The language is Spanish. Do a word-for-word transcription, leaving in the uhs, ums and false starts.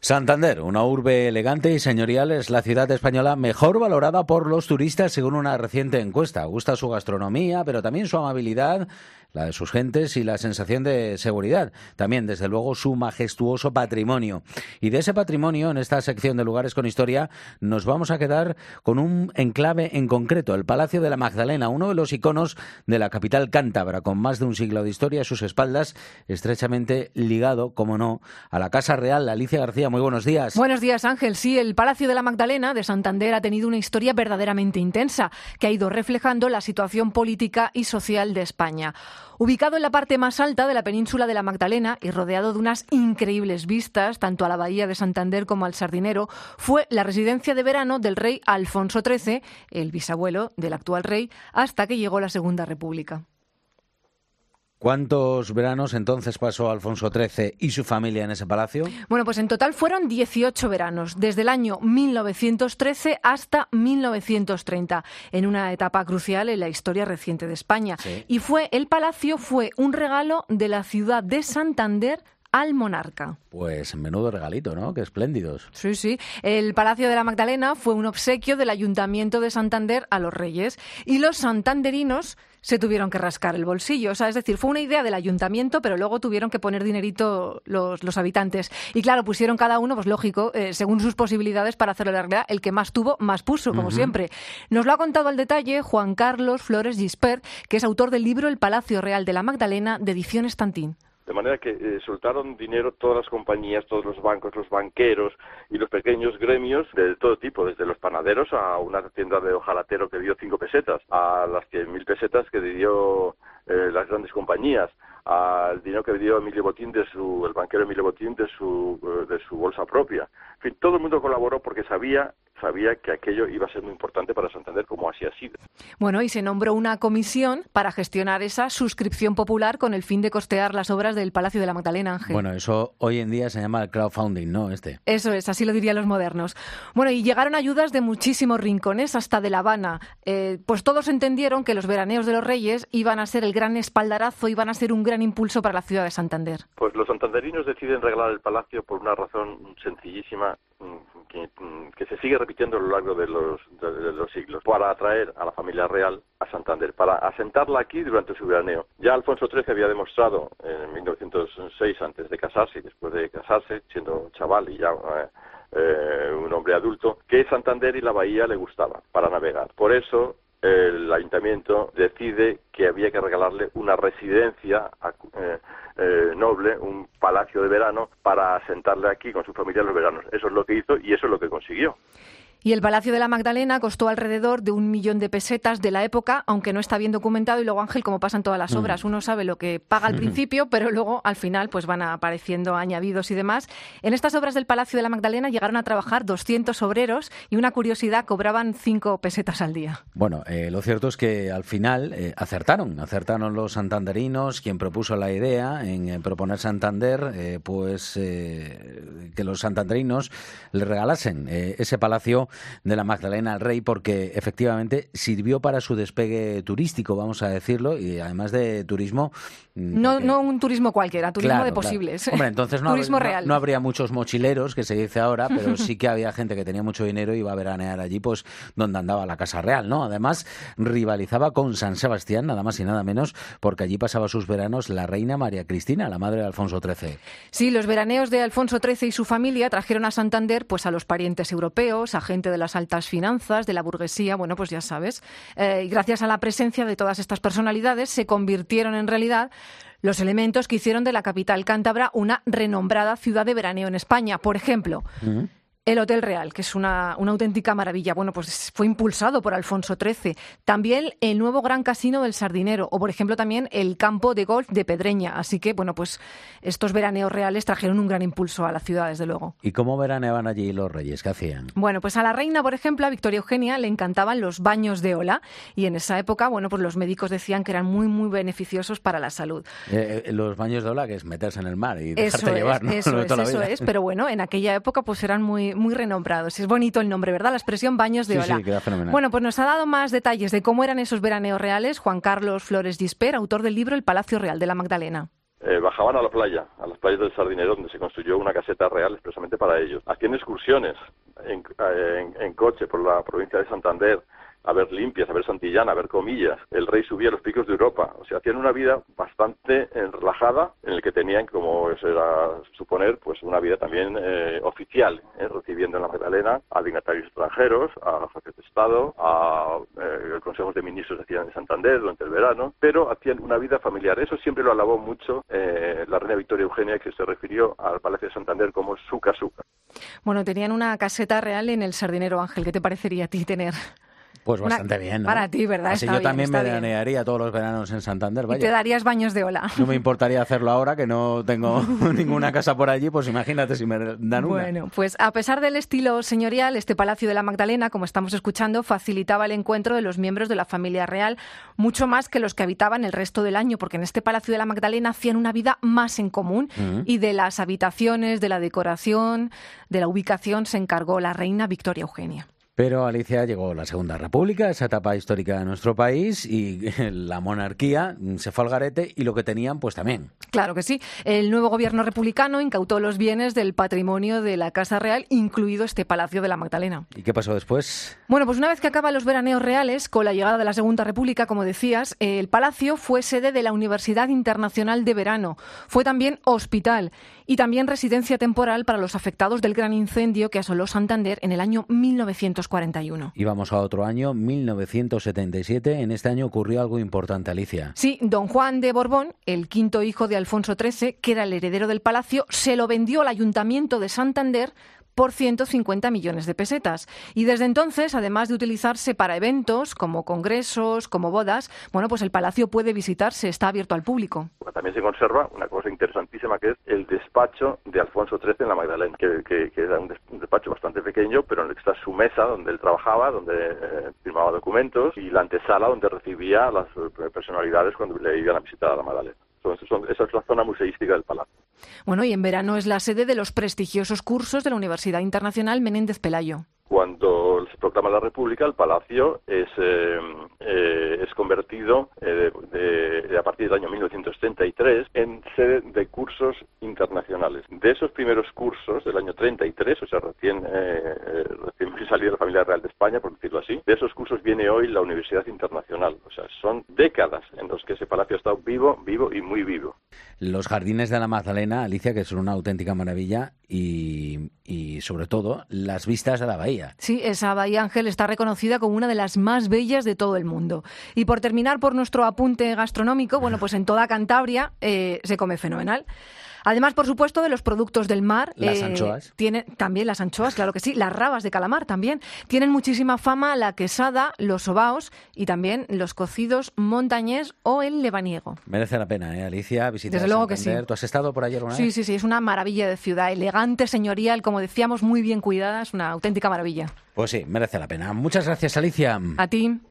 Santander, una urbe elegante y señorial, es la ciudad española mejor valorada por los turistas según una reciente encuesta. Gusta su gastronomía, pero también su amabilidad, la de sus gentes y la sensación de seguridad. También, desde luego, su majestuoso patrimonio. Y de ese patrimonio, en esta sección de Lugares con Historia, nos vamos a quedar con un enclave en concreto, el Palacio de la Magdalena, uno de los iconos de la capital cántabra, con más de un siglo de historia a sus espaldas, estrechamente ligado, como no, a la Casa Real. Alicia García, muy buenos días. Buenos días, Ángel. Sí, el Palacio de la Magdalena de Santander ha tenido una historia verdaderamente intensa, que ha ido reflejando la situación política y social de España. Ubicado en la parte más alta de la península de la Magdalena y rodeado de unas increíbles vistas, tanto a la bahía de Santander como al Sardinero, fue la residencia de verano del rey Alfonso trece, el bisabuelo del actual rey, hasta que llegó la Segunda República. ¿Cuántos veranos entonces pasó Alfonso trece y su familia en ese palacio? Bueno, pues en total fueron dieciocho veranos, desde el año mil novecientos trece hasta mil novecientos treinta, en una etapa crucial en la historia reciente de España. Sí. Y fue el palacio fue un regalo de la ciudad de Santander al monarca. Pues menudo regalito, ¿no? Qué espléndidos. Sí, sí. El Palacio de la Magdalena fue un obsequio del Ayuntamiento de Santander a los reyes y los santanderinos se tuvieron que rascar el bolsillo. O sea, es decir, fue una idea del Ayuntamiento, pero luego tuvieron que poner dinerito los, los habitantes. Y claro, pusieron cada uno, pues lógico, eh, según sus posibilidades para hacerlo la realidad. El que más tuvo, más puso, como uh-huh. siempre. Nos lo ha contado al detalle Juan Carlos Flores Gispert, que es autor del libro El Palacio Real de la Magdalena, de Ediciones Tantín. De manera que eh, soltaron dinero todas las compañías, todos los bancos, los banqueros y los pequeños gremios de todo tipo, desde los panaderos a una tienda de hojalatero que dio cinco pesetas, a las cien mil pesetas que dio eh, las grandes compañías, al dinero que dio Emilio Botín, de su, el banquero Emilio Botín, de su, de su bolsa propia. En fin, todo el mundo colaboró porque sabía... sabía que aquello iba a ser muy importante para Santander, como así ha sido. Bueno, y se nombró una comisión para gestionar esa suscripción popular con el fin de costear las obras del Palacio de la Magdalena, Ángel. Bueno, eso hoy en día se llama el crowdfunding, ¿no? Este. Eso es, así lo dirían los modernos. Bueno, y llegaron ayudas de muchísimos rincones, hasta de La Habana. Eh, pues todos entendieron que los veraneos de los reyes iban a ser el gran espaldarazo, iban a ser un gran impulso para la ciudad de Santander. Pues los santanderinos deciden regalar el palacio por una razón sencillísima, que, que se sigue repitiendo a lo largo de los, de, de los siglos, para atraer a la familia real a Santander, para asentarla aquí durante su veraneo. Ya Alfonso trece había demostrado en mil novecientos seis, antes de casarse y después de casarse, siendo chaval y ya eh, eh, un hombre adulto, que Santander y la bahía le gustaba para navegar. Por eso el ayuntamiento decide que había que regalarle una residencia eh, eh, noble, un palacio de verano, para asentarle aquí con su familia los veranos. Eso es lo que hizo y eso es lo que consiguió. Y el Palacio de la Magdalena costó alrededor de un millón de pesetas de la época, aunque no está bien documentado. Y luego, Ángel, como pasan todas las obras, uno sabe lo que paga al principio, pero luego al final pues van apareciendo añadidos y demás. En estas obras del Palacio de la Magdalena llegaron a trabajar doscientos obreros y, una curiosidad, cobraban cinco pesetas al día. Bueno, eh, lo cierto es que al final eh, acertaron, acertaron los santanderinos, quien propuso la idea en eh, proponer Santander, eh, pues eh, que los santanderinos le regalasen eh, ese palacio de la Magdalena al rey, porque efectivamente sirvió para su despegue turístico, vamos a decirlo, y además de turismo... No, eh, no un turismo cualquiera, turismo claro, de posibles. Claro. Hombre, entonces no, turismo no, real. no habría muchos mochileros, que se dice ahora, pero sí que había gente que tenía mucho dinero y iba a veranear allí, pues donde andaba la Casa Real, ¿no? Además, rivalizaba con San Sebastián, nada más y nada menos, porque allí pasaba sus veranos la reina María Cristina, la madre de Alfonso trece. Sí, los veraneos de Alfonso trece y su familia trajeron a Santander pues a los parientes europeos, a gente de las altas finanzas, de la burguesía, bueno, pues ya sabes. Eh, y gracias a la presencia de todas estas personalidades se convirtieron en realidad los elementos que hicieron de la capital cántabra una renombrada ciudad de veraneo en España. Por ejemplo, uh-huh. el Hotel Real, que es una, una auténtica maravilla. Bueno, pues fue impulsado por Alfonso trece. También el nuevo Gran Casino del Sardinero, o por ejemplo también el campo de golf de Pedreña. Así que, bueno, pues estos veraneos reales trajeron un gran impulso a la ciudad, desde luego. ¿Y cómo veraneaban allí los reyes? ¿Qué hacían? Bueno, pues a la reina, por ejemplo, a Victoria Eugenia, le encantaban los baños de ola. Y en esa época, bueno, pues los médicos decían que eran muy, muy beneficiosos para la salud. Eh, eh, los baños de ola, que es meterse en el mar y dejarte eso llevar, es, ¿no? Eso de es, toda la eso vida. es. Pero bueno, en aquella época pues eran muy, muy renombrados. Es bonito el nombre, ¿verdad? La expresión baños de sí, ola. Sí, queda fenomenal. Bueno, pues nos ha dado más detalles de cómo eran esos veraneos reales Juan Carlos Flores Gispert, autor del libro El Palacio Real de la Magdalena. eh, bajaban a la playa, a las playas del Sardinero, donde se construyó una caseta real expresamente para ellos. Hacían excursiones en, en, en coche por la provincia de Santander, a ver Limpias, a ver Santillana, a ver Comillas. El rey subía a los picos de Europa. O sea, hacían una vida bastante eh, relajada, en el que tenían, como eso era suponer, pues una vida también eh, oficial, eh, recibiendo en la Magdalena a dignatarios extranjeros, a jefes de Estado, a eh, consejos de ministros hacían en Santander durante el verano, pero hacían una vida familiar. Eso siempre lo alabó mucho eh, la reina Victoria Eugenia, que se refirió al Palacio de Santander como su casuca. Bueno, tenían una caseta real en el Sardinero, Ángel. ¿Qué te parecería a ti tener? Pues bastante Una, bien, ¿no? Para ti, ¿verdad? Así está yo bien, también está me bien. veranearía todos los veranos en Santander, vaya. Y te darías baños de ola. No me importaría hacerlo ahora, que no tengo ninguna casa por allí, pues imagínate si me dan una. Bueno, pues a pesar del estilo señorial, este Palacio de la Magdalena, como estamos escuchando, facilitaba el encuentro de los miembros de la familia real, mucho más que los que habitaban el resto del año, porque en este Palacio de la Magdalena hacían una vida más en común, uh-huh. y de las habitaciones, de la decoración, de la ubicación se encargó la reina Victoria Eugenia. Pero, Alicia, llegó la Segunda República, esa etapa histórica de nuestro país, y la monarquía se fue al garete y lo que tenían, pues también. Claro que sí. El nuevo gobierno republicano incautó los bienes del patrimonio de la Casa Real, incluido este Palacio de la Magdalena. ¿Y qué pasó después? Bueno, pues una vez que acaban los veraneos reales, con la llegada de la Segunda República, como decías, el palacio fue sede de la Universidad Internacional de Verano. Fue también hospital y también residencia temporal para los afectados del gran incendio que asoló Santander en el año mil novecientos cuarenta y uno. Y vamos a otro año, mil novecientos setenta y siete. En este año ocurrió algo importante, Alicia. Sí, don Juan de Borbón, el quinto hijo de Alfonso trece, que era el heredero del palacio, se lo vendió al Ayuntamiento de Santander por ciento cincuenta millones de pesetas. Y desde entonces, además de utilizarse para eventos como congresos, como bodas, bueno, pues el palacio puede visitarse, está abierto al público. También se conserva una cosa interesantísima, que es el despacho de Alfonso trece en la Magdalena, que, que, que era un, des, un despacho bastante pequeño, pero en el que está su mesa donde él trabajaba, donde eh, firmaba documentos, y la antesala donde recibía a las personalidades cuando le iban a visitar a la Magdalena. Entonces, son, esa es la zona museística del palacio. Bueno, y en verano es la sede de los prestigiosos cursos de la Universidad Internacional Menéndez Pelayo. Cuando se proclama la República, el palacio es, eh, eh, es convertido eh, de, de, a partir del año mil novecientos treinta y tres en sede de cursos internacionales. De esos primeros cursos del año treinta y tres, o sea, recién, eh, recién salió de la familia real de España, por decirlo así, de esos cursos viene hoy la Universidad Internacional. O sea, son décadas en los que ese palacio ha estado vivo, vivo y muy vivo. Los jardines de la Magdalena, Alicia, que son una auténtica maravilla, y, y sobre todo las vistas a la bahía. Sí, esa bahía, Ángel, está reconocida como una de las más bellas de todo el mundo. Y por terminar por nuestro apunte gastronómico, bueno, pues en toda Cantabria eh, se come fenomenal. Además, por supuesto, de los productos del mar. Las eh, anchoas. Tienen, también las anchoas, claro que sí. Las rabas de calamar también. Tienen muchísima fama la quesada, los sobaos y también los cocidos montañés o el lebaniego. Merece la pena, ¿eh, Alicia? Visitar Desde luego Santander. que sí. ¿Tú has estado por allí alguna Sí, vez? sí, sí. Es una maravilla de ciudad. Elegante, señorial, como decíamos, muy bien cuidada. Es una auténtica maravilla. Pues sí, merece la pena. Muchas gracias, Alicia. A ti.